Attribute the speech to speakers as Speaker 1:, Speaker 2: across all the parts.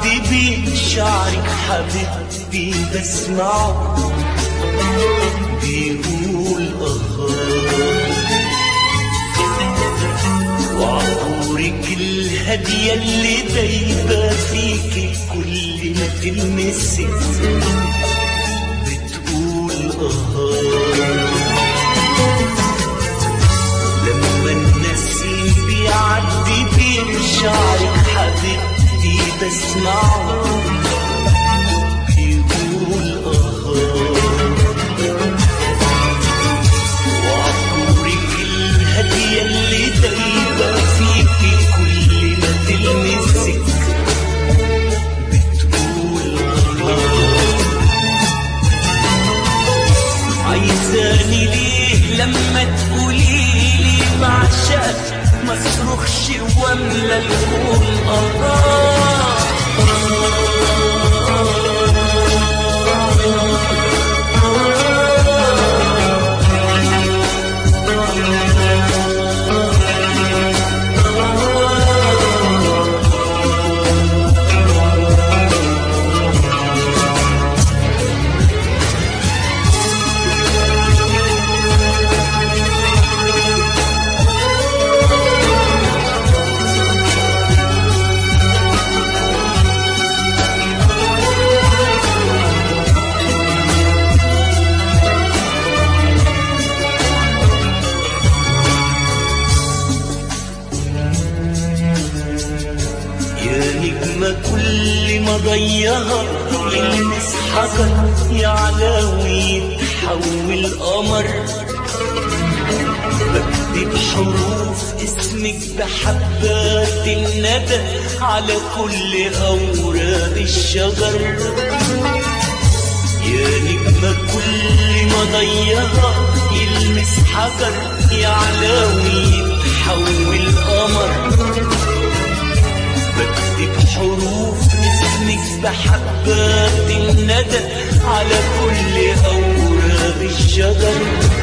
Speaker 1: بيعدي بين شعرك حبيبتي بسمعه بيقول وعطورك الهدية اللي دايبة فيكي كل ما تلمسك بتقول لما النسيم بيعدي بين شعرك حبيبتي بسمعه بيقول وعطورك الهدية اللي دايبة فيكي كل ما تلمسك بتقول عايزاني ليه لما تقوليلي بعشقك ما صرخش واملى الكون كل ما ضيها يلمس حجر يعلى ويتحول قمر بكتب حروف اسمك بحبات الندى على كل أوراق الشجر يا نجمة كل ما ضيها يلمس حجر يعلى ويتحول قمر بكتب حروف اسمك بحبات الندى على كل أوراق الشجر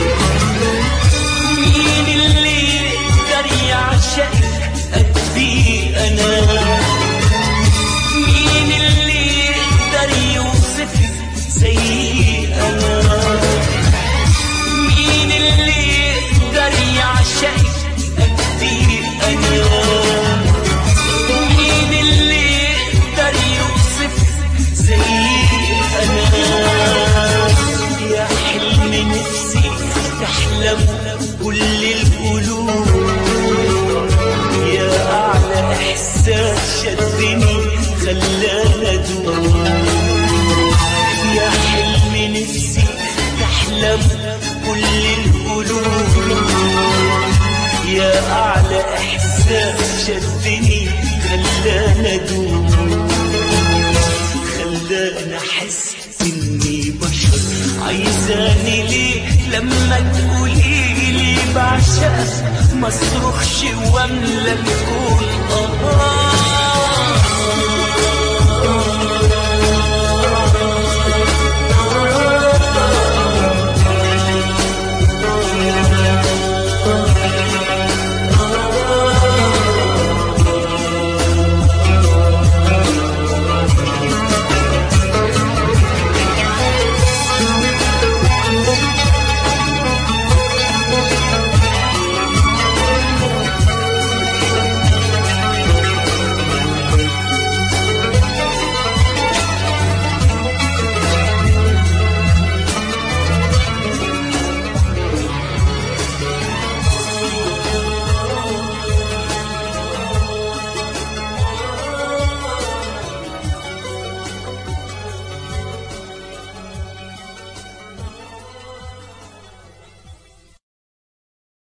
Speaker 1: مين اللي يقدر يعشقك قدي أنا مين اللي يقدر يوصفك زي أنا مين اللي يقدر يعشقك قدي أنا يا حلم نفسي تحلم كل القلوب يا أعلى إحساس شدني خلاني أدوب يا حلم نفسي تحلم كل القلوب يا أعلى إحساس شدني خلاني أدوب خلاني أحس إني بشر عايزاني ليه لما تقوليلي بعشقك ما صرخش واملى الكون